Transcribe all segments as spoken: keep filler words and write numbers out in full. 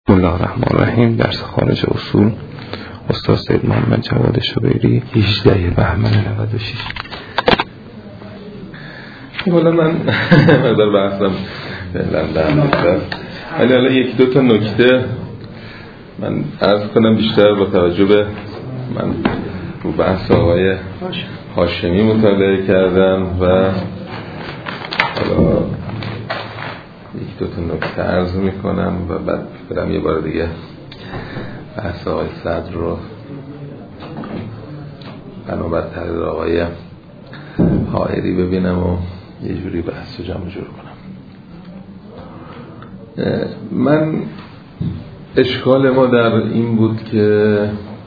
بسم الله الرحمن الرحیم. درس خارج اصول استاد سید محمد جواد شبیری، هجده بهمن نود و شش. حالا من مقدار بحثم لندن بیشتر، ولی حالا یک دو تا نکته من عرض کنم بیشتر با توجه به من رو بحث آقای هاشمی مطالعه کردم و حالا یک دو تا نکته عرض میکنم و بعد برم یه بار دیگه بحث آقای صدر رو بنابر تحریر آقای حائری ببینم و یه جوری بحث رو جمع جور کنم. من اشکال ما در این بود که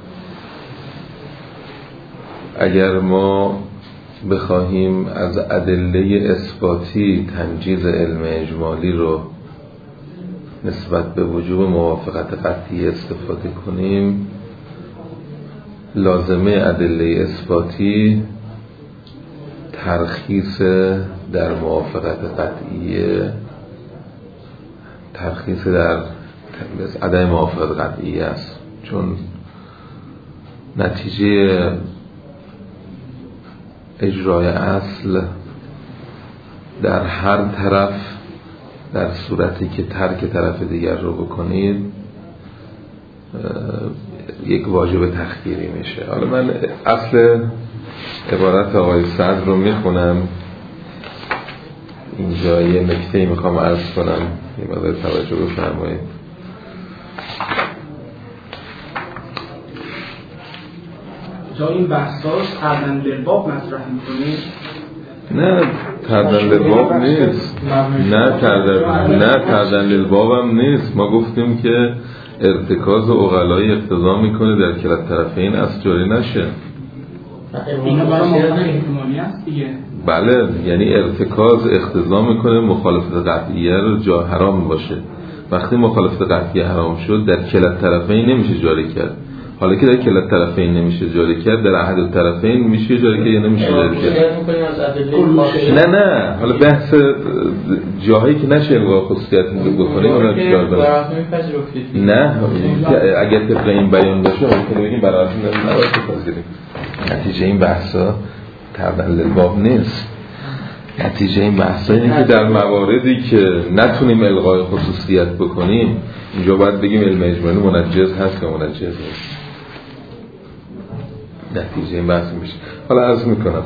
اگر ما بخواهیم از ادله اثباتی تنجیز علم اجمالی رو نسبت به وجوب موافقت قطعی استفاده کنیم، لازمه ادله اثباتی ترخیص در موافقت قطعی، ترخیص در عدم موافقت قطعی است، چون نتیجه اجرای اصل در هر طرف در صورتی که ترک طرف دیگر رو بکنید یک واجب تخییری میشه. حالا من اصل عبارت آقای صدر رو میخونم، اینجا یه نکته‌ای میخوام عرض کنم، یه مقدار توجه بفرمایید. جا این بحثاش تردن للباب مطرح میکنید؟ نه تردن للباب نیست، نه تردن نه تردن للباب هم نیست. ما گفتیم که ارتکاز عقلای اقتضا میکنه در کلا طرفین از جاری نشه. اینا برای موافقت احتمالی هست دیگه. بله، یعنی ارتکاز اقتضا میکنه مخالفت قطعیه رو جا حرام باشه. وقتی مخالفت قطعیه حرام شد در کلا طرفین نمیشه جاری کرد. حالا که در کلا طرفین نمیشه جاری کرد، در احد الطرفین میشه جاری کرد یا نمیشه جاری کرد؟ نه نه حالا بحث جاهایی که نشه الغا خصوصیت بکنه اون جار بره. نه اگر طبق این بیان باشه ممکنه بگیم برای نباید بپذیریم. نتیجه این بحثا تردن للباب نیست. نتیجه این بحثا اینه که در مواردی که نتونیم الغای خصوصیت بکنیم اینجا باید بگیم علم اجمالی منجز هست یا منجز نیست. نتیجه این بحث میشه. حالا عرض میکنم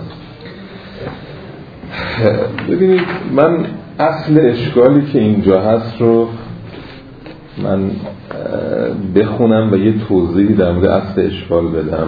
ببینید، من اصل اشکالی که اینجا هست رو من بخونم و یه توضیحی در مورد اصل اشکال بدم.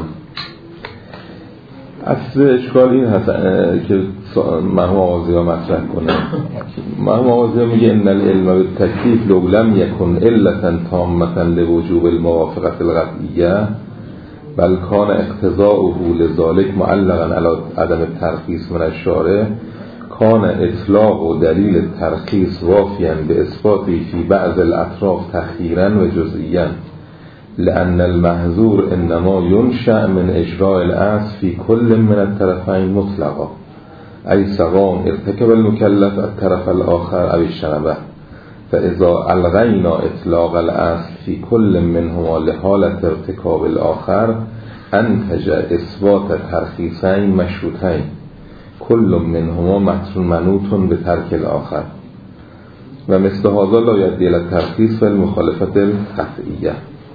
اصل اشکال این هست که مرحوم آغازی ها مطرح کنه. مرحوم آغازی ها میگه ان العلم بالتکلیف لو لم یکن علتا تامتا لوجوب الموافقت القطعیه بل کان اقتضاؤه لذلك معلقا علی عدم الترخیص من الشارع کان اطلاق و دلیل الترخیص وافیا به اثباتی فی بعض الاطراف تخییرا و جزئیا لأن المحظور انما ينشأ من اجراء الاصل في كل من الطرفين مطلقا اي سواء ارتكب المكلف الطرف الاخر او اجتنبه، فاذا الغينا اطلاق الاصل في كل منهما لحالة ارتكاب الاخر انتج اثبات ترخيصين مشروطين كل منهما منوط بترك الاخر و مثل هذا لا يؤدي الى الترخيص في المخالفة القطعية.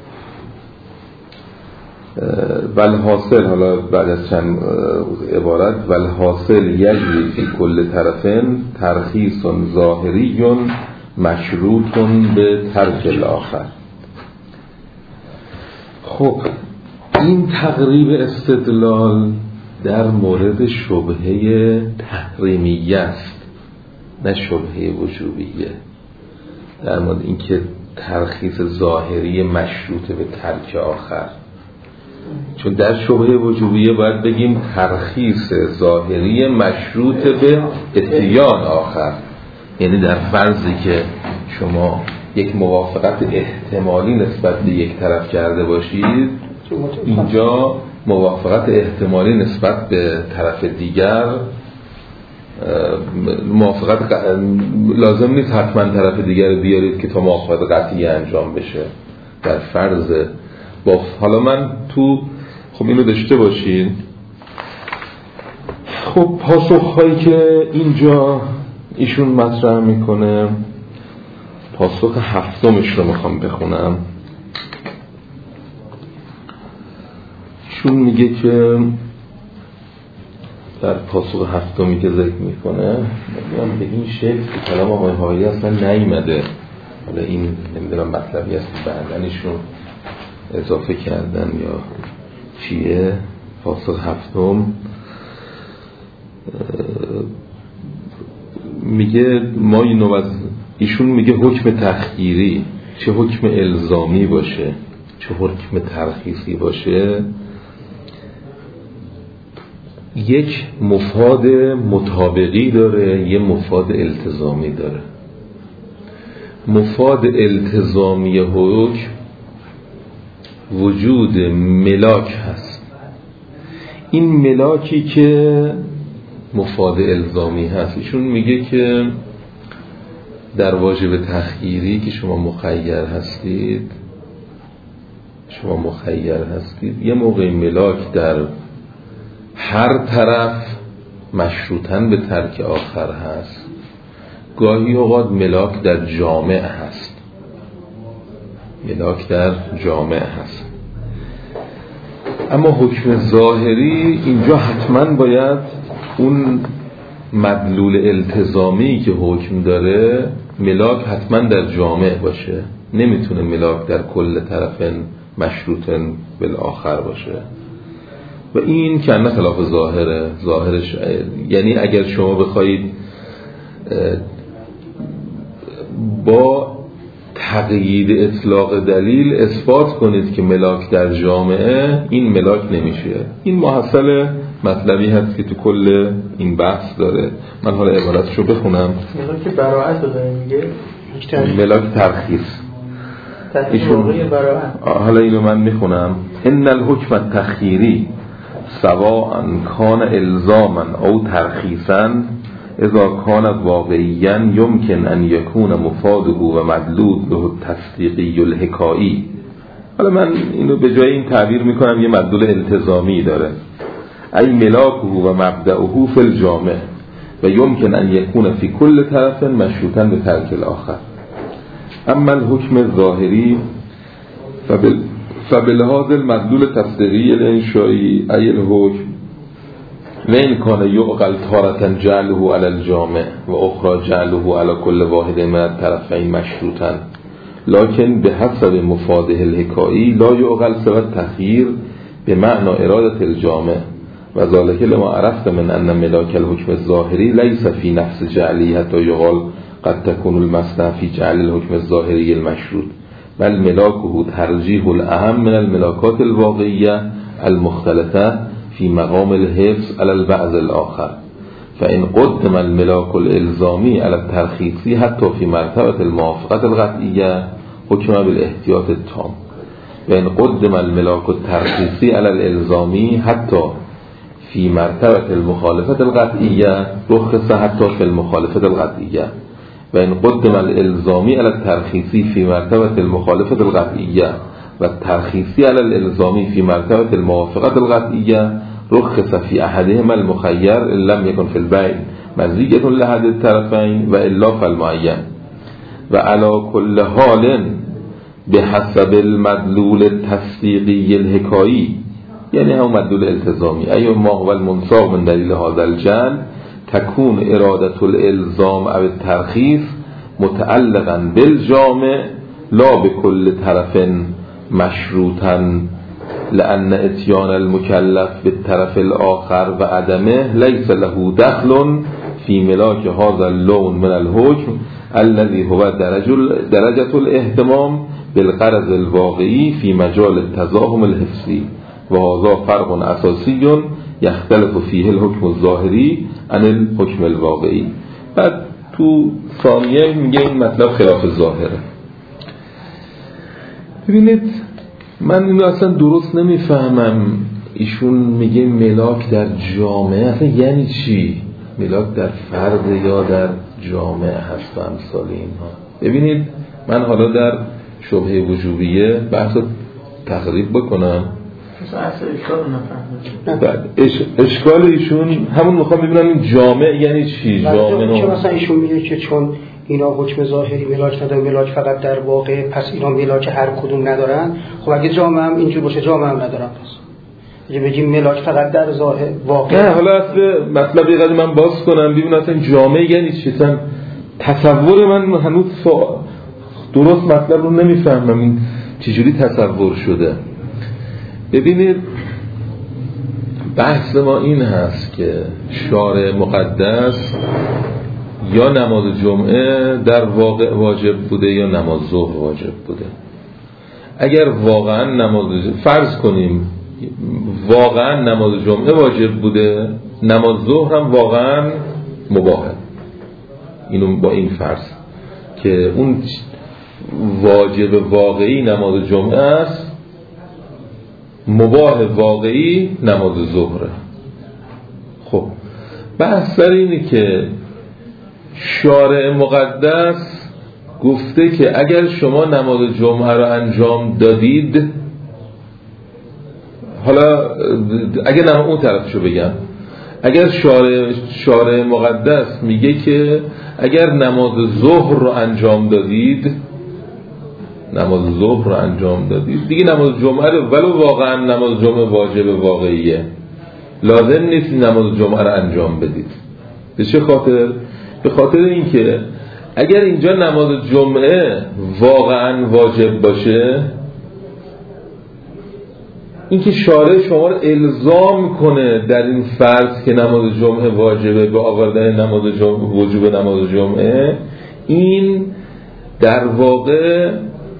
والحاصل، حالا بعد از چند عبارت، والحاصل یجری فی کل طرفین ترخیص ظاهری مشروط به ترک الاخر. خب این تقریب استدلال در مورد شبهه تحریمیه است، نه شبهه وجوبیه. در مورد اینکه ترخیص ظاهری مشروط به ترک آخر، چون در شبهه وجوبیه باید بگیم ترخیص ظاهری مشروط به اتیان آخر، یعنی در فرضی که شما یک موافقت احتمالی نسبت به یک طرف کرده باشید، اینجا موافقت احتمالی نسبت به طرف دیگر موافقت ق... لازم نیست حتما طرف دیگر بیارید که تا موافقت قطعی انجام بشه در فرض با. حالا من تو خب اینو داشته باشین. خب پاسخهایی که اینجا ایشون مطرح میکنه، پاسخ هفتمش رو میخوام بخونم. چون میگه که در پاسخ هفتمی که ذکر میکنه میگم به این شکل که کلام آقای حائری اصلا نیامده، حالا این نمیدونم مطلبی است بعدنشون اضافه کردن یا چیه. پاسخ هفتم میگه ما اینو از ایشون میگه حکم تخییری چه حکم الزامی باشه چه حکم ترخیصی باشه یک مفاد مطابقی داره، یه مفاد التزامی داره. مفاد التزامی حکم وجود ملاک هست. این ملاکی که مفاد الزامی هست، ایشون میگه که در واجب تخییری که شما مخیر هستید شما مخیر هستید یه موقع ملاک در هر طرف مشروطاً به ترک آخر هست، گاهی اوقات ملاک در جامع هست ملاک در جامع هست. اما حکم ظاهری اینجا حتما باید اون مدلول التزامی که حکم داره ملاک حتما در جامع باشه، نمیتونه ملاک در کل طرفین مشروطاً بالآخر باشه. و این که نه خلاف ظاهره. ظاهرش یعنی اگر شما بخواید با تقیید اطلاق دلیل اثبات کنید که ملاک در جامعه، این ملاک نمیشه. این محصل مطلبی هست که تو کل این بحث داره. من حالا عبارتشو بخونم. ملاک براعت رو داره میگه، ملاک ترخیص ایشون. حالا اینو من میخونم. ان الحکم التخییری سواء کان الزاما او ترخیصا اذا کان واقعیا يمكن ان يكون مفاده و مدلوله التصدیقی الحکایی. حالا من اینو به جای این تعبیر میکنم یه مدلول التزامی داره، ای ملاکه و مبدأه فی الجامع و يمكن ان يكون في كل طرف مشروطا به ترک الاخر. اما الحکم الظاهری فبال فبالهذا المدلول تصدیقی الانشایی ای الحکم و این کان یعقل تارة جعله علی الجامع و اخرى جعله علی کل واحد من الطرفین مشروطا لكن به حسب مفاده الحکایی لا یعقل سوى التخییر به معنی ارادة الجامع و ذلك لما عرفت من ان ملاک الحکم الظاهری لیس فی نفس جعلی حتی یقال قد تكون المصنع فی جعل الحکم الظاهری المشروط بل ملاکه ترجیح الاهم من الملاکات الواقعیه المختلفه في مقام الحفظ على البعض الآخر فإن قدم الملاك الإلزامي على الترخيص حتى في مرتبة الموافقة القطعية حكم بالاحتياط التام وإن قدم الملاك الترخيصي على الإلزامي حتى في مرتبة المخالفة القطعية رخص حتى في المخالفة القطعية وإن قدم الإلزامي على الترخيصي في مرتبة المخالفة القطعية والترخيصي على الإلزامي في مرتبة الموافقة القطعية رخص في أحدهما المخير إن لم يكن في البيع مزية لأحد الطرفين وإلا فالمعين وعلى كل حال بحسب المدلول التصديقي الحكائي يعني هو مدلول التزامي أي ما هو المنصاغ من دليل هذا الجان تكون إرادة الإلزام أو الترخيص متعلقا بالجامع لا بكل طرف مشروطا لأن اتيان المكلف بالطرف الآخر و عدمه ليس له دخل في ملاك هذا اللون من الحكم الذي هو درجة الاهتمام بالغرض الواقعي في مجال التزاحم الحفظي وهذا فرق أساسي يختلف فيه الحكم الظاهري عن الحكم الواقعي. بعد تو ثانیه میگه این مطلب خلاف ظاهره. ببینید من اینو اصلا درست نمیفهمم. ایشون میگه ملاک در جامعه، اصلا یعنی چی میلاد در فرد یا در جامعه هست و امثال اینها. ببینید من حالا در شبهه وجوبیه بحث رو تقریب بکنم. بعد اش... اشکال ایشون همون میخوام ببینم این جامع یعنی چی؟ جامع چه مثلا ایشون میگه که چون اینا حکم ظاهری ملاک ندارن، ملاک فقط در واقع، پس اینا ملاک هر کدوم ندارن. خب اگه جامع هم اینجور باشه جامع هم ندارن، پس اگه بگیم ملاک فقط در ظاهر واقع. نه حالا اصل مطلب یه قدر من باز کنم ببینم اصلا جامع یعنی چی. اصلا تصور من هنوز درست مطلب رو نمیفهمم این چجوری تصور شده. ببینید بحث ما این هست که شارع مقدس یا نماز جمعه در واقع واجب بوده یا نماز ظهر واجب بوده. اگر واقعا نماز فرض کنیم واقعا نماز جمعه واجب بوده، نماز ظهر هم واقعا مباحه. اینو با این فرض که اون واجب واقعی نماز جمعه است، مباح واقعی نماز ظهره. خب بحث سر اینه که شارع مقدس گفته که اگر شما نماز جمعه رو انجام دادید، حالا اگر نماز اون طرفشو بگم، اگر شارع, شارع مقدس میگه که اگر نماز ظهر رو انجام دادید، نماز ظهر رو انجام دادید دیگه نماز جمعه رو، ولو واقعا نماز جمعه واجب واقعیه، لازم نیست نماز جمعه رو انجام بدید. به چه خاطر؟ به خاطر اینکه اگر اینجا نماز جمعه واقعا واجب باشه، اینکه شارع شما رو الزام کنه در این فرض که نماز جمعه واجبه به آوردن نماز جمعه، وجوب نماز جمعه، این در واقع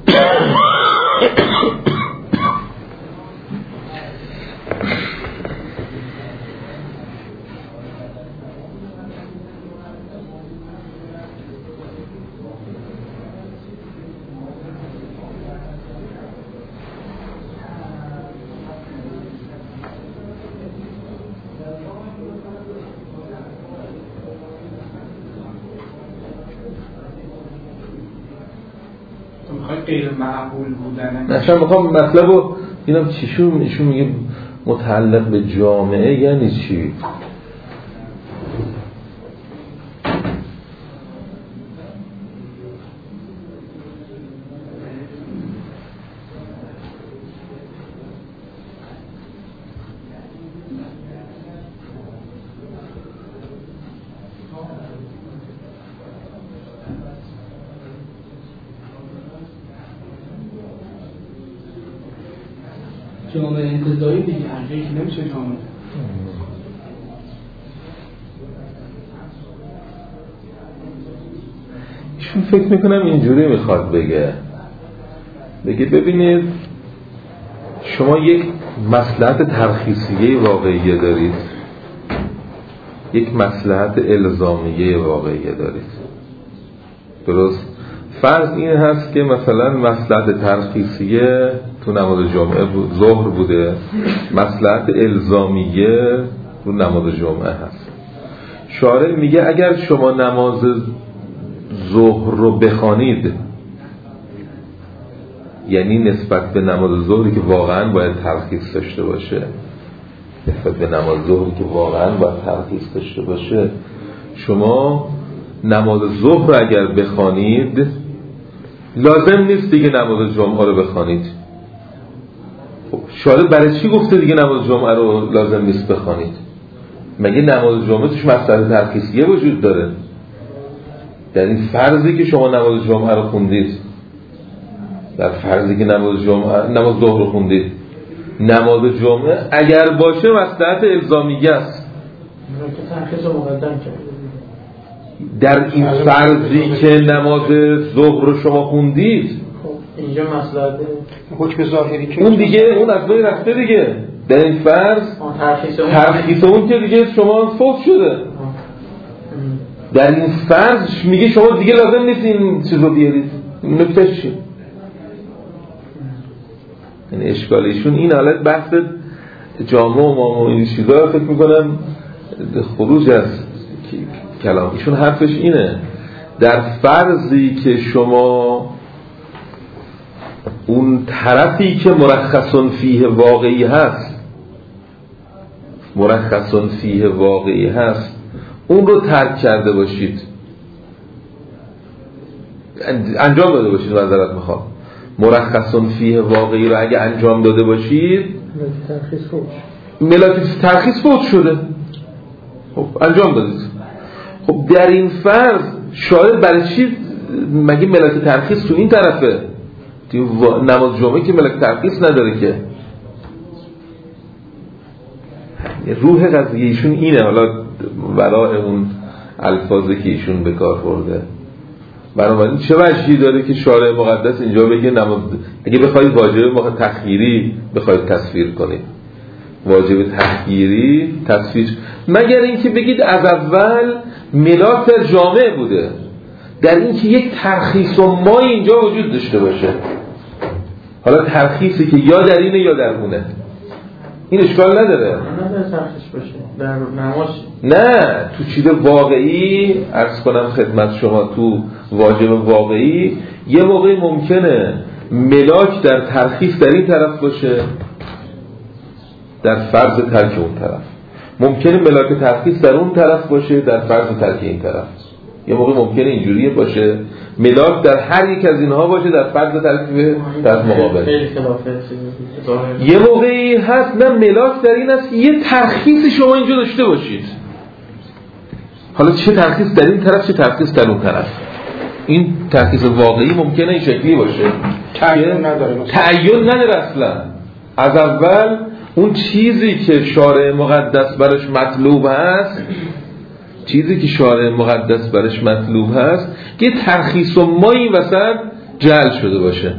غیر معقول بودن. مثلا میخوام مطلب رو اینم چیشون ایشون میگه متعلق به جامعه یعنی چی؟ جامعه انتزاعی دیگه، هر جایی که نمیشه جامعه. ایشون فکر میکنم اینجوری میخواد بگه بگه ببینید شما یک مصلحت ترخیصیه واقعیه دارید، یک مصلحت الزامیه واقعیه دارید، درست؟ فرض این هست که مثلا مصلحت ترخیصیه تو نماز جمعه بود، ظهر بوده، مصلحت الزامیه تو نماز جمعه هست. شارع میگه اگر شما نماز ظهر رو بخوانید، یعنی نسبت به نماز ظهری که واقعا باید ترخیص داشته باشه، نسبت به نماز ظهری که واقعا باید ترخیص داشته باشه، شما نماز ظهر رو اگر بخوانید لازم نیست دیگه نماز جمعه رو بخوانید. خب شارع برای چی گفته دیگه نماز جمعه رو لازم نیست بخوانید؟ مگه نماز جمعه توش مصلحت ترخیصیه وجود داره؟ در این فرضی که شما نماز جمعه رو خوندید، در فرضی که نماز جمعه نماز ظهر رو خوندید، نماز جمعه اگر باشه مصلحت الزامیه است. در این فرضی که نماز ظهر رو شما خوندید، اینجا مصلحت حکم ظاهری که اون دیگه اون از بین رفته دیگه. در این فرض ترخیص اون که دیگه شما فوت شده. در این فرض میگه شما دیگه لازم نیست این چیز رو بیارید. نکته چیه؟ یعنی اشکالیشون این حالت بحث جامعه و مامو این چیزا فکر میکنم خروج از کلام ایشون حرفش اینه در فرضی که شما اون طرفی که مرخصون فیه واقعی هست مرخصون فیه واقعی هست اون رو ترک کرده باشید، انجام داده باشید، معذرت میخوام، مرخصون فیه واقعی رو اگه انجام داده باشید ملاک ترخیص فوت شده، خب انجام دادید. خب در این فرض شاید برای چی مگه ملاک ترخیص تو این طرفه؟ نماز جمعه که ملاک ترخیص نداره که. روح قضیه ایشون اینه، حالا ورای اون الفاظی که ایشون به کار برده. بنابراین چه وجهی داره که شارع مقدس اینجا بگه نماز اگه بخواید واجب تخییری بخواید تصویر کنید، واجب تخییری تصویر، مگر اینکه بگید از اول ملاک در جامعه بوده، در اینکه یک ترخیص و ما اینجا وجود داشته باشه. حالا ترخیصی که یا در اینه یا در اونه، این اشکال نداره. نه ترخیص باشه در نماز، نه تو چیز واقعی عرض کنم خدمت شما، تو واجب واقعی یه موقعی ممکنه ملاک در ترخیص در این طرف باشه، در فرض ترک اون طرف ممکنه ملاک ترخیص در اون طرف باشه، در فرض ترک این طرف. یه موقع ممکنه اینجوریه باشه ملاک در هر یک از اینها باشه، در فرض ترک طرف مقابل. یه موقعی هست نه ملاک در این است یه ترخیص شما اینجا داشته باشید، حالا چه ترخیص در این طرف چه ترخیص در اون طرف. این ترخیص واقعی ممکنه این شکلی باشه، تعیین نداره، تعیین نداره اصلا. از اول اون چیزی که شارع مقدس برش مطلوب هست، چیزی که شارع مقدس برش مطلوب هست که ترخیص و مایی وسط جعل شده باشه.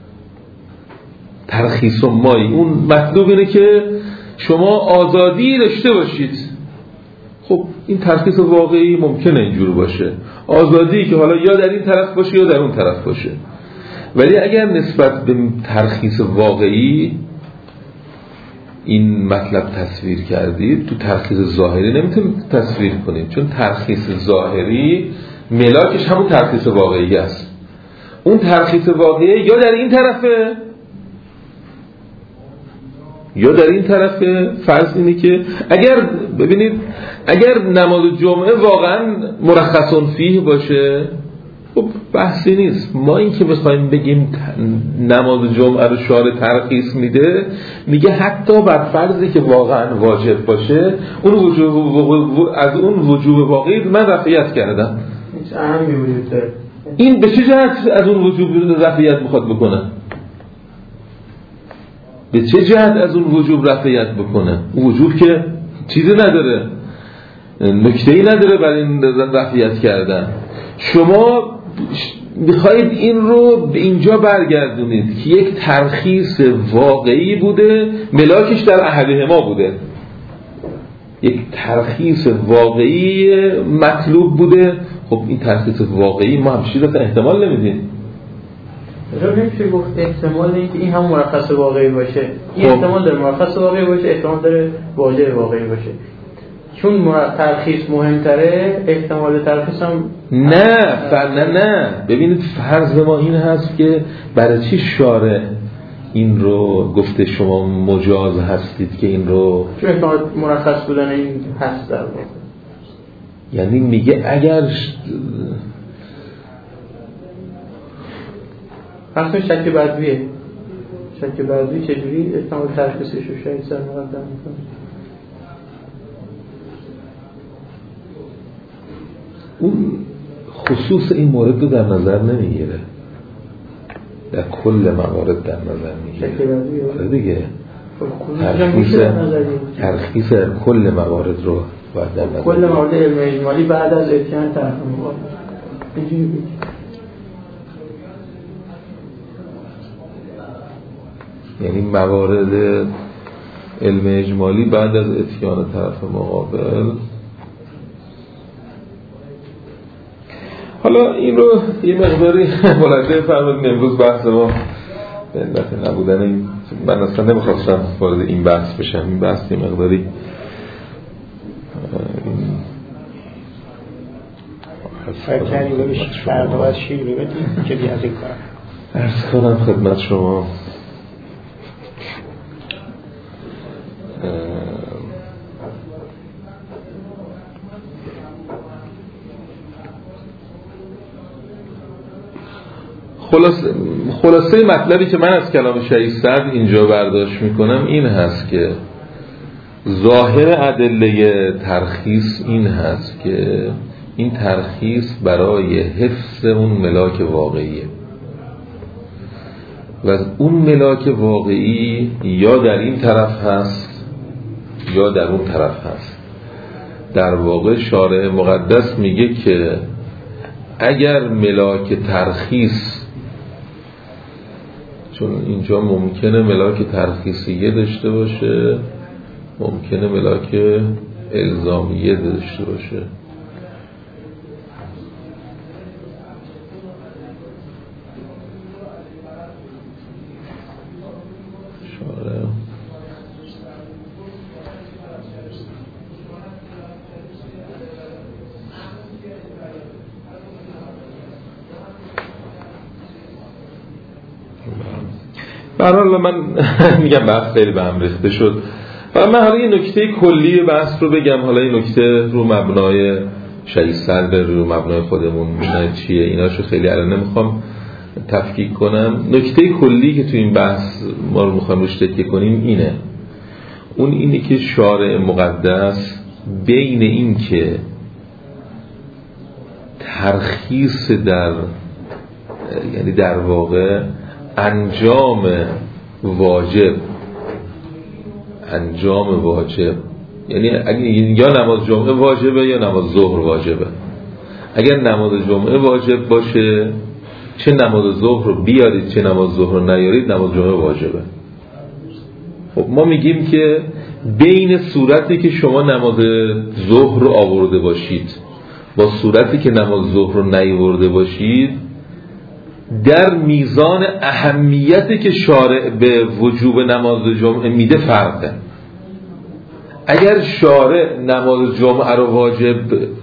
ترخیص و مایی اون مطلوب اینه که شما آزادی داشته باشید. خب این ترخیص واقعی ممکنه اینجور باشه، آزادی که حالا یا در این طرف باشه یا در اون طرف باشه. ولی اگر نسبت به ترخیص واقعی این مطلب تصویر کردید، تو ترخیص ظاهری نمیتونید تصویر کنید، چون ترخیص ظاهری ملاکش همون ترخیص واقعی است. اون ترخیص واقعی یا در این طرفه یا در این طرفه. فرض اینه که اگر ببینید اگر نماز جمعه واقعا مرخصون فیه باشه، خب بحثی نیست. ما این که بخوایم بگیم نماز جمعه رو شارع ترخیص میده، میگه حتی بر فرضی که واقعا واجب باشه اون وجوب از اون وجوب واقعی من رفعیت کردم. این به چه جهت از اون وجوب رفعیت میخواد بکنه؟ به چه جهت از اون وجوب رفعیت بکنه؟ وجوب که چیزی نداره، نکته‌ای نداره برای این رفعیت کردن. شما میخواید این رو به اینجا برگردونید که یک ترخیص واقعی بوده، ملاکش در احدهما بوده، یک ترخیص واقعی مطلوب بوده. خب این ترخیص واقعی ما همچی رو احتمال نمیدیم. رو نمیشه گفت احتمال اینه که این هم مرخص واقعی باشه، این احتمال داره مرخص واقعی باشه، احتمال داره واجب واقعی باشه. چون ترخیص مهمتره احتمال ترخیص هم نه فر... نه نه ببینید فرض ما این هست که برای چی شارع این رو گفته شما مجاز هستید که این رو، چون احتمال مرخص بودن این هست در واقع. یعنی میگه اگر اصلا شک بدویه، شک بدوی چجوری احتمال ترخیصش رو شاید سر مقدم میکنه. اون خصوص این مورد رو در نظر نمیگیره، در کل موارد در نظر میگیره. آره دیگه ترخیص ترخیص کل موارد رو باید در نظر کل موارد علم اجمالی بعد از اتیان طرف مقابل. اینجوری بگید یعنی موارد علم اجمالی بعد از اتیان طرف مقابل. حالا این رو یه مقداری ملاحظه فرمودین. امروز بحث ما به علت نبودن این، من اصلا نمیخواستم وارد این بحث بشم. این بحث یه مقداری فرکری ببیش فردا باید شیر ببیدیم که بی از این کار عرض کنم خدمت شما. خلاصه خلاصه مطلبی که من از کلام شهید سعد اینجا برداشت میکنم این هست که ظاهر ادله ترخیص این هست که این ترخیص برای حفظ اون ملاک واقعیه و اون ملاک واقعی یا در این طرف هست یا در اون طرف هست. در واقع شارع مقدس میگه که اگر ملاک ترخیص، چون اینجا ممکنه ملاک ترخیصیه داشته باشه، ممکنه ملاک الزامیه داشته باشه. شارع برحال من میگم بحث خیلی به هم ریخته شد و من حالا یه نکته کلی بحث رو بگم. حالا این نکته رو مبنای شهید سعد، رو مبنای خودمون چیه، ایناشو خیلی الان نمیخوام تفکیک کنم. نکته کلی که تو این بحث ما رو میخوام روش تکیه کنیم اینه، اون اینه که شارع مقدس بین این که ترخیص در یعنی در واقع انجام واجب انجام واجب یعنی یا نماز جمعه واجبه یا نماز ظهر واجبه. اگر نماز جمعه واجب باشه چه نماز ظهر رو بیارید چه نماز ظهر رو نیارید نماز جمعه واجبه. خب ما میگیم که بین صورتی که شما نماز ظهر رو آورده باشید با صورتی که نماز ظهر رو نیاورده باشید در میزان اهمیتی که شارع به وجوب نماز جمعه میده فرقه. اگر شارع نماز جمعه رو واجب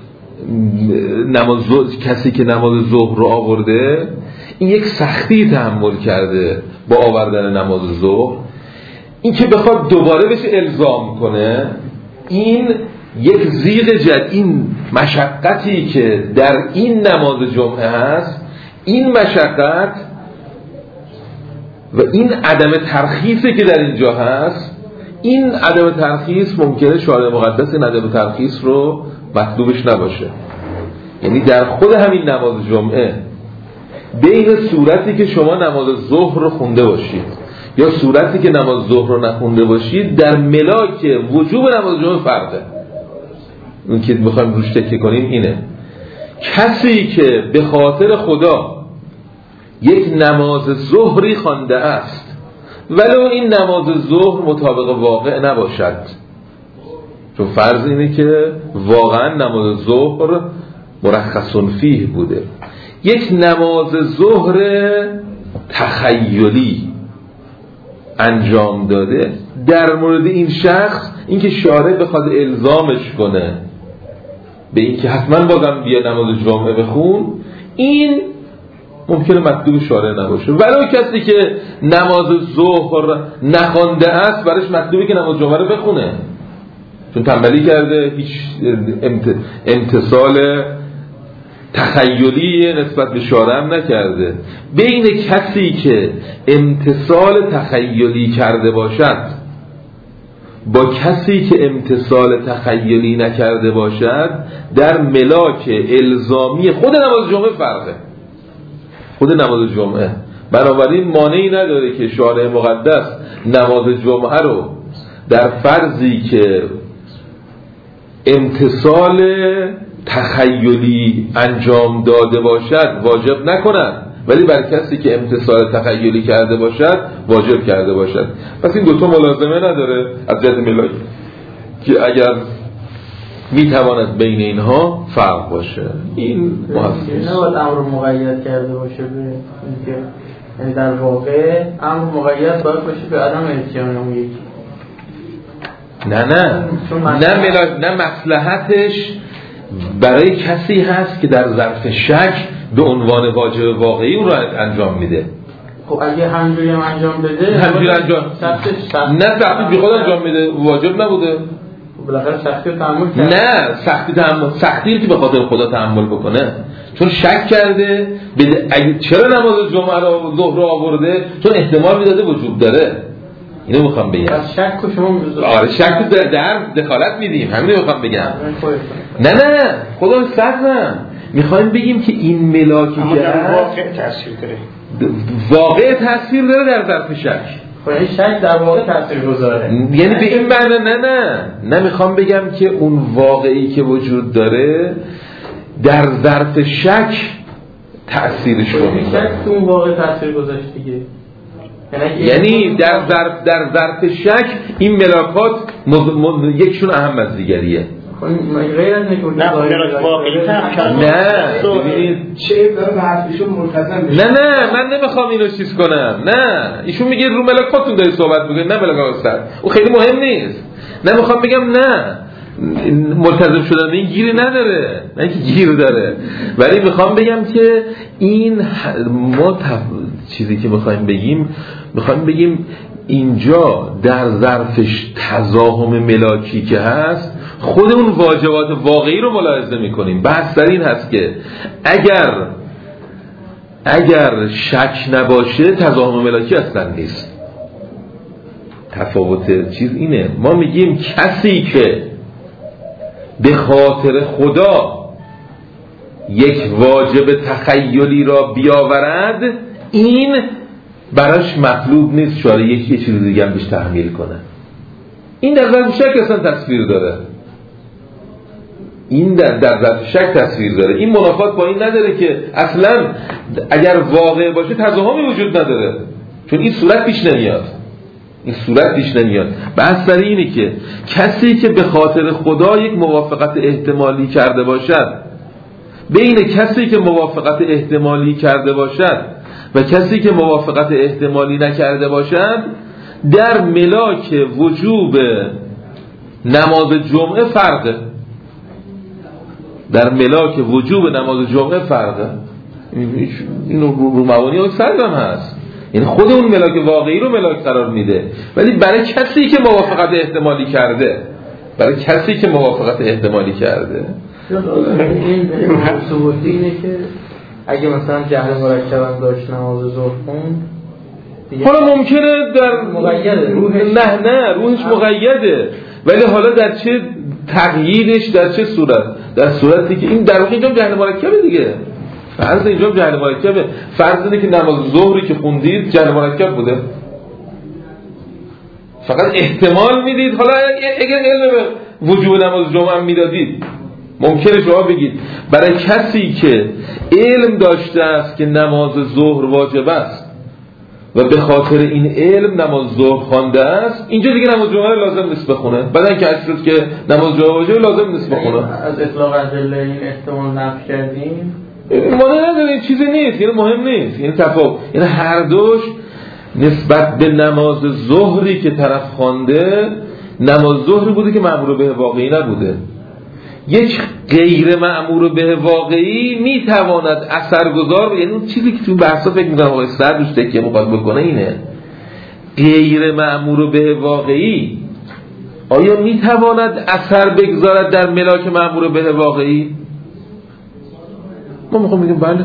نماز کسی که نماز ظهر رو آورده این یک سختی تحمل کرده با آوردن نماز ظهر، این که بخواد دوباره بشه الزام کنه این یک زیغ جد، این مشقتی که در این نماز جمعه هست این مشقت و این عدم ترخیصی که در اینجا هست، این عدم ترخیص ممکنه شارع مقدس این عدم ترخیص رو مطلوبش نباشه. یعنی در خود همین نماز جمعه بین صورتی که شما نماز ظهر رو خونده باشید یا صورتی که نماز ظهر رو نخونده باشید در ملاک وجوب نماز جمعه فرقه. اون که میخوایم روش تکیه کنیم اینه، کسی که به خاطر خدا یک نماز ظهری خوانده است ولو این نماز ظهر مطابق واقع نباشد، چون فرض اینه که واقعا نماز ظهر مرخص فیه بوده، یک نماز ظهر تخیلی انجام داده، در مورد این شخص اینکه شارع بخواد الزامش کنه به این که حتما بازم بیا نماز جمعه بخون، این ممکنه مطلوب شارع نباشه. ولو کسی که نماز ظهر نخوانده است برایش مطلوبه که نماز جمعه رو بخونه، چون تنبلی کرده، هیچ امتصال تخیلی نسبت به شارع هم نکرده. بین کسی که امتصال تخیلی کرده باشد با کسی که امتصال تخیلی نکرده باشد در ملاک الزامی خود نماز جمعه فرقه. خود نماز جمعه بنابراین مانعی نداره که شارع مقدس نماز جمعه رو در فرضی که امتصال تخیلی انجام داده باشد واجب نکنند، ولی بر کسی که امتصال تخیلی کرده باشد واجب کرده باشد. پس این دوتا ملازمه نداره از جهت ملاک که اگر میتواند بین اینها فرق باشه. این محفظ نباید امر مقید کرده باشه به اینکه یعنی در واقع امر مقید باید باشه به عدم اتیان اون یکی. نه نه نه ملاک، نه مصلحتش برای کسی هست که در ظرف شک به عنوان واجب واقعی اون رو انجام میده. خب اگه همجوری هم انجام بده همجوری انجام نه سختی بی خود انجام میده واجب نبوده. بالاخره سختی رو تحمل کرده. نه سختی تحمل سختی که به خاطر خدا تحمل بکنه، چون شک کرده بده. اگه چرا نماز جمعه رو ظهر رو آورده؟ چون احتمال میداده وجوب داره. اینو میخوام بگم. پس شک کو شما آره شک در, در دخالت میدیم. همین رو میخوام بگم. نه نه خدا سخنم میخوایم بگیم که این ملاکی که واقع تاثیر داره، واقع تاثیر داره در ظرف شک. خب این شک در واقع تاثیر گذاره، یعنی به این معنی نه نه نه میخوام بگم که اون واقعی که وجود داره در ظرف شک تأثیرش رو میذاره. شک تو اون واقع تاثیر گذاشت دیگه. یعنی در ظرف در ظرف شک این ملاکات یکشون اهم از دیگریه. غیر از اینکه نه واقعی نه ببینید چه داره به حرفشون ملتزم بشه. نه نه من نمیخوام اینو چیز کنم. نه ایشون میگه رو ملاکاتون داری صحبت میکنه، نه ملاکات سر اون خیلی مهم نیست. نمیخوام بگم نه ملتزم شدن به این گیری نداره، نه اینکه گیر داره، ولی میخوام بگم که این ما تف... چیزی که میخوایم بگیم میخوایم بگیم اینجا در ظرفش تزاحم ملاکی که هست خود اون واجبات واقعی رو ملاحظه میکنیم. بحث در این هست که اگر اگر شک نباشه تزاحم ملاکی اصلا نیست. تفاوت چیز اینه، ما میگیم کسی که به خاطر خدا یک واجب تخیلی را بیاورد این براش مطلوب نیست شاره یکی چیز دیگه هم بهش تحمیل کنه. این در ظرف شک اصلا تصویر داره، این در در ظرف شک تصویر داره. این منافات با این نداره که اصلا اگر واقع باشه تضاهمی وجود نداره، چون این صورت پیش نمیاد. این صورت پیش نمیاد. بحث در اینه که کسی که به خاطر خدا یک موافقت احتمالی کرده باشد، بین کسی که موافقت احتمالی کرده باشد و کسی که موافقت احتمالی نکرده باشد، در ملاک وجوب نماز جمعه فرقه. در ملاک وجوب نماز جمعه فرقه. این رو مبانی های سردم هست، یعنی خود اون ملاک واقعی رو ملاک قرار میده، ولی برای کسی که موافقت احتمالی کرده، برای کسی که موافقت احتمالی کرده این ثبوتی اینه که اگه مثلا جهل مرکب داشت نماز ظهر خوند، حالا ممکنه در مقیده روحش نه نه روحش مقیده، ولی حالا در چه تقییدش در چه صورت؟ در صورتی که این در واقع اینجا جهل مرکبه دیگه. فرض اینجا جهل مرکبه. فرض اینه که نماز ظهری که خوندید جهل مرکب بوده، فقط احتمال میدید. حالا اگر علم وجوب نماز جمعه میدادید ممکنه شما بگید برای کسی که علم داشته است که نماز ظهر واجب است و به خاطر این علم نماز ظهر خوانده است، اینجا دیگه نماز جمعه لازم نیست بخونه. بعدن که اصل که نماز جمعه واجب لازم نیست بخونه. از اطلاق ادله این احتمال نفی کردیم. مانع نداره، این چیزی نیست، یعنی مهم نیست، یعنی تفاوت، یعنی هر دوش نسبت به نماز ظهری که طرف خوانده نماز ظهری بوده که مأمور به واقعی نبوده. یک غیر مأمور به واقعی میتواند اثرگذار، یعنی اون چیزی که تو بحثا فکر می‌کنم آقای سر روش تکیه می‌خواد بکنه اینه، غیر مأمور به واقعی آیا میتواند اثر بگذارد در ملاک مأمور به واقعی؟ ما میخوام بگیم بله.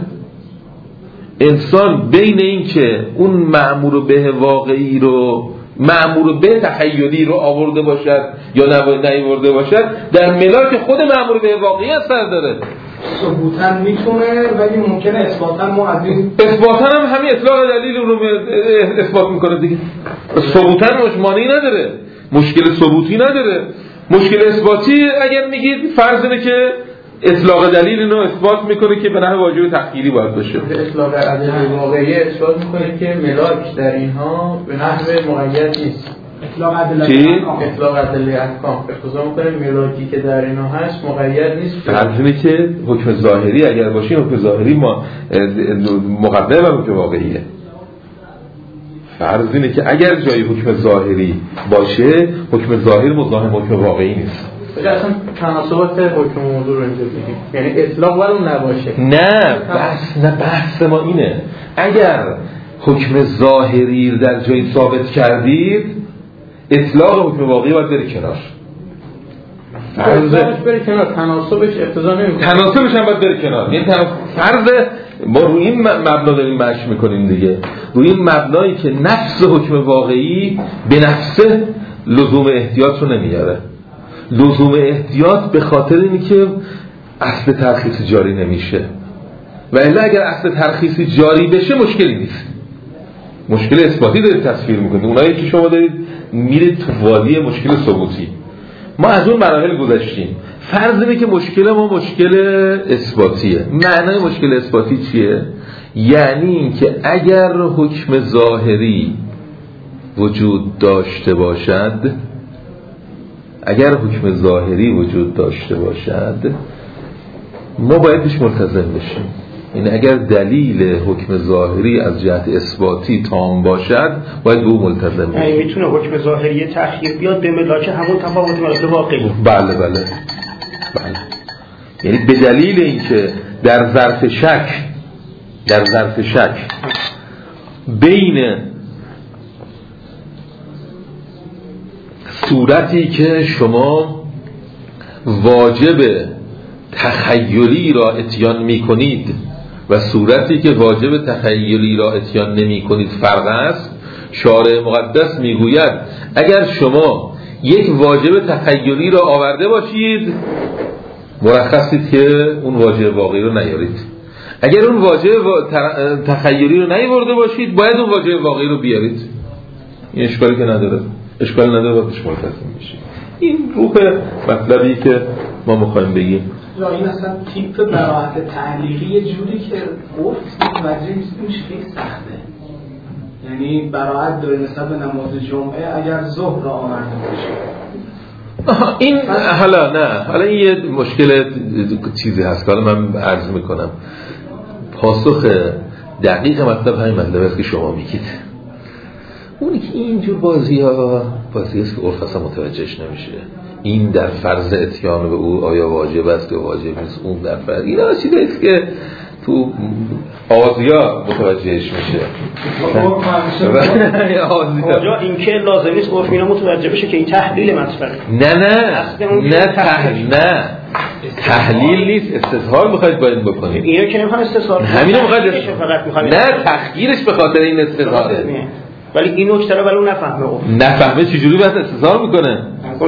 انسان بین این که اون مأمور به واقعی رو مأمور به تخیلی رو آورده باشد یا نیاورده باشد، در ملاک خود مأمور به واقعی اثر داره. ثبوتاً میتونه، ولی ممکنه اثباتاً ما از این اثباتاً هم همین اطلاق دلیل رو اثبات میکنه دیگه. ثبوتاً مانعی نداره، مشکل ثبوتی نداره. مشکل اثباتی اگر میگید فرض اینه که اطلاق دلیل اینو اثبات میکنه که به نحو واجب تخیلی باید باشه. اطلاق دلیل واقعی اثبات میکنه که ملاک در اینها به نحو مقید نیست. اطلاق ادله اطلاق ادله احکام اقتضا میکنه ملاکی که در اینها هست مقید نیست. فرض اینه که حکم ظاهری اگر باشه، حکم ظاهری ما مقدم بر حکم واقعیه. فرض اینه که اگر جای حکم ظاهری باشه، حکم ظاهر مزاحم حکم واقعی نیست. اصلا تناسبات حکم موضوع رو اینجا بگیم، یعنی اطلاق ولو نباشه. نه بحث نه بحث ما اینه اگر حکم ظاهری در جایی ثابت کردید اطلاق حکم واقعی باید بره کنار. فرض بره کنار، تناسبش اقتضا نمیکنه. تناسبش هم باید بره کنار. یعنی فرض ما روی این مبنا داریم مشی میکنیم دیگه، روی این مبنایی که نفس حکم واقعی به نفسه لزوم احتیاط رو نمیاره. لزوم احتیاط به خاطر اینه که اصل ترخیص جاری نمیشه و الا اگر اصل ترخیص جاری بشه مشکلی نیست. مشکل اثباتی دارید تصویر میکنید، اونایی که شما دارید میرید تو وادی مشکل ثبوتی. ما از اون مراحل گذشتیم. فرض اینه که مشکل ما مشکل اثباتیه. معنای مشکل اثباتی چیه؟ یعنی این که اگر حکم ظاهری وجود داشته باشد اگر حکم ظاهری وجود داشته باشد ما باید بهش ملتزم بشیم. این اگر دلیل حکم ظاهری از جهت اثباتی تام باشد باید به او ملتزم بشیم. یعنی میتونه حکم ظاهری تخییر بیاد به ملاک همون تفاوت ملاک واقعی. بله بله بله. یعنی به دلیل اینکه در ظرف شک در ظرف شک بین صورتی که شما واجب تخیلی را اتیان می کنید و صورتی که واجب تخیلی را اتیان نمی کنید فرق است. شارع مقدس می گوید اگر شما یک واجب تخیلی را آورده باشید مرخصید که اون واجب واقعی رو نیارید. اگر اون واجب تخیلی رو نیاورده باشید باید اون واجب واقعی رو بیارید. این اشکالی که نداره، اشکال نداره باید بهش ملتزم بشید. این روح مطلبی که ما میخوایم بگیم. یا این اصلا تیپ براحت تعلیقی یه جوری که عرف متوجه میشه خیلی سخته. یعنی براحت داره نسبت به نماز جمعه اگر ظهر را آورده باشه. این حالا نه حالا این یه مشکل چیزی هست که حالا من عرض میکنم. پاسخ دقیق مطلب همین مطلب است که شما میگید. اونی که اینجور بازی ها بازی است که عرف اصلا متوجهش نمیشه. این در فرض اتیان به او آیا واجب است یا واجب نیست، اون در فرض این چیزی است که تو آزیا متوجهش میشه. آجا این که لازم نیست عرف اینا متوجه بشه که این تحلیل مطلبه. نه نه نه تحلیل نه تحلیل نیست، استظهار میخواید باید بکنید. اینا که نمیخوان استظهار همینو میخواید. نه تحقیرش به خاطر این استظهاره. ولی این نکته رو ولی اون نفهمه. او نفهمه چجوری باید استظهار میکنه؟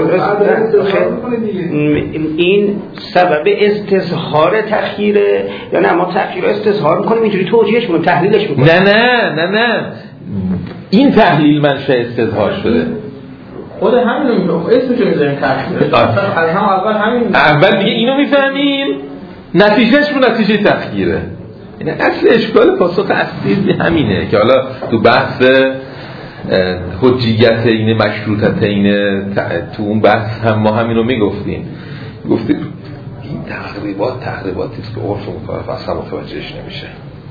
این سبب استظهار تخییره یا نه ما تخییر رو استظهار میکنیم اینجوری توجیهش میکنیم تحلیلش میکنیم؟ نه نه نه نه این تحلیل منشأ استظهار شده. خود همین رو اسمشو میذاریم تخییر. از هم اول همین اول دیگه اینو میفهمیم نتیجهش رو نتیجه تخییره. این اصل اشکال پاسخ اصلی همینه که حالا تو بحث حجیت اینه مشروطت اینه تو اون بحث هم ما همینو میگفتیم. گفتیم این تقریبات تقریباتی است که عرف مطالف اصلا متوجهش نمیشه.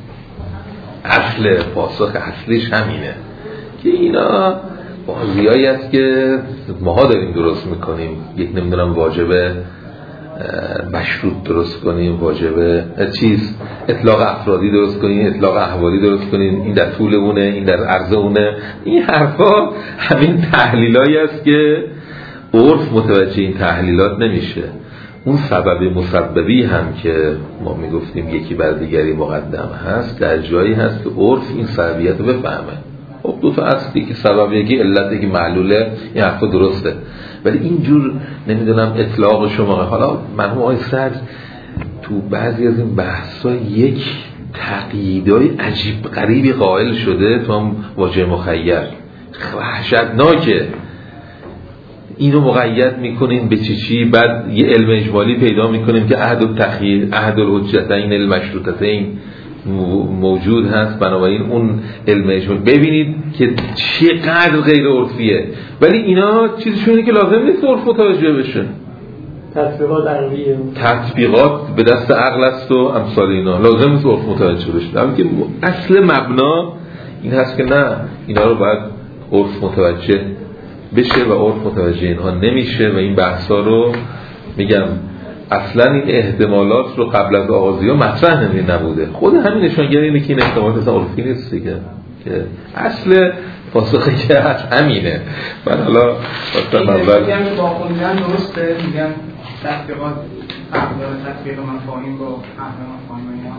اصل پاسخ اصلیش همینه که اینا بازیایی است که ماها داریم درست میکنیم. یک نمیدونم واجبه مشروط درست کنیم، واجبه چیز اطلاق افرادی درست کنیم، اطلاق احوالی درست کنیم، این در طول اونه، این در عرض اونه. این حرفا همین تحلیلایی است که عرف متوجه این تحلیلات نمیشه. اون سبب مسببی هم که ما میگفتیم یکی بر دیگری مقدم هست در جایی هست که عرف این سببیت رو بفهمه. خب دو تا اصلی که سبب یکی علت یکی معلوله، این حرفا درسته. ولی اینجور نمیدونم اطلاق شما حالا مرحوم آقای صدر تو بعضی از این بحثا یک تقییدای عجیب غریبی قائل شده تو هم واژه مخیر وحشتناکه. اینو مقید میکنین به چی چی، بعد یه علم اجمالی پیدا میکنیم که عهد التخییر عهد الحجتین المشروطتین موجود هست. بنابراین اون علم اجمالی ببینید که چقدر غیر عرفیه، ولی اینا چیزشونه که لازم نیست عرف متوجه بشه. تطبیقات عقلیه، تطبیقات به دست عقل است و امثال اینا، لازم نیست عرف متوجه بشه. اما که اصل مبنا این هست که نه، اینا رو باید عرف متوجه بشه و عرف متوجه اینها نمیشه و این بحثا رو میگم اصلا این احتمالات رو قبل از آغازی ها مطرح نمی نبوده. خود همین نشانگر اینه که این احتمالات اصلا عرفی نیست دیگه، که اصل پاسخی که هست همینه. من حالا این میگم که با خوندن درسته، میگم تطبیقات فرق داره، تطبیق مفاهیم با فهم مفاهیم اینا.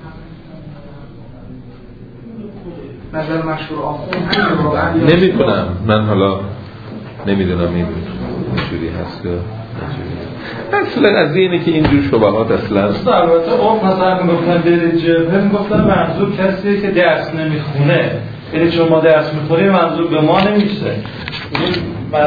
نظر مشهور آخوند همین واقعا نمی کنم من، حالا نمیدونم این اینجوری هست یا اصلا از اینه که اینجور شبهات اصلا البته اون مثلا میگفتن بره جبهه، میگفتن منظور کسیه که درس نمیخونه، یعنی چون ما درس میخونیم منظور به ما نمیشه.